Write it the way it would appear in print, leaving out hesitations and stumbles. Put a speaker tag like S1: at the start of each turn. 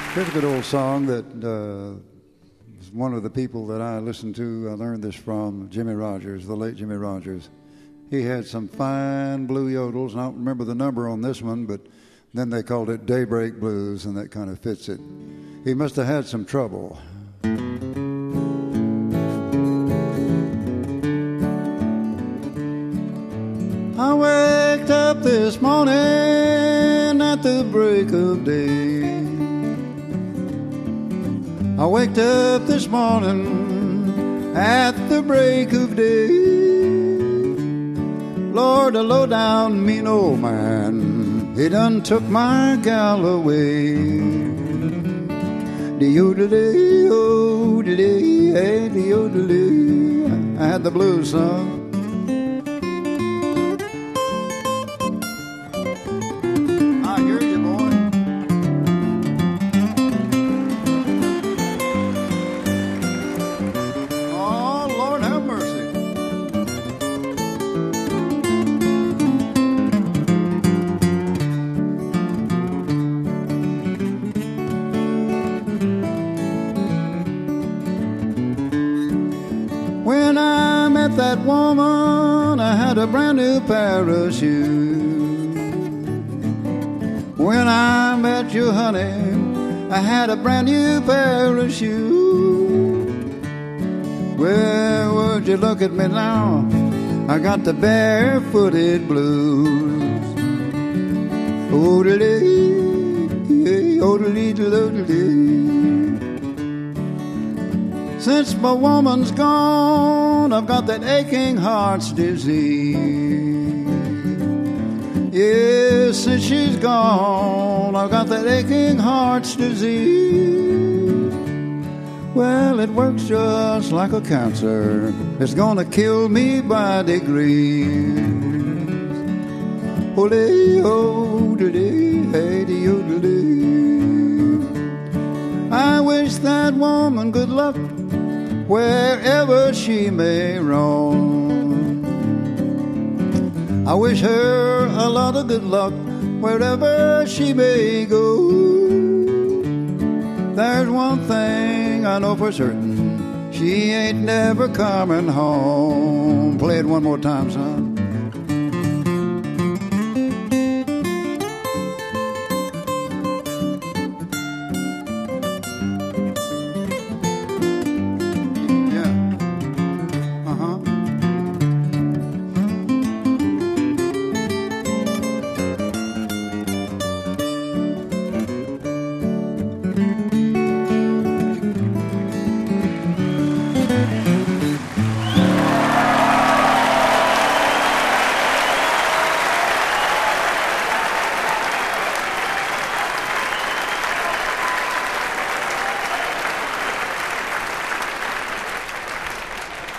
S1: Here's a good old song that was one of the people that I listened to. I learned this from Jimmy Rogers, the late Jimmy Rogers. He had some fine blue yodels. I don't remember the number on this one, but then they called it Daybreak Blues, and that kind of fits it. He must have had some trouble. I waked up this morning at the break of day. I waked up this morning at the break of day. Lord, a low-down mean old man, he done took my gal away. De-o-de-day, oh-de-day, hey, de-o-de-day. I had the blues, son. When I met that woman, I had a brand new pair of shoes. When I met you, honey, I had a brand new pair of shoes. Well, would you look at me now? I got the barefooted blues. Oh-de-day, oh-de-dee-de-lo-de-dee. Since my woman's gone, I've got that aching heart's disease. Yes, since she's gone, I've got that aching heart's disease. Well, it works just like a cancer. It's gonna kill me by degrees. Ole-o-de-dee, hey-de-o-de-dee. I wish that woman good luck wherever she may roam. I wish her a lot of good luck wherever she may go. There's one thing I know for certain, she ain't never coming home. Play it one more time, son.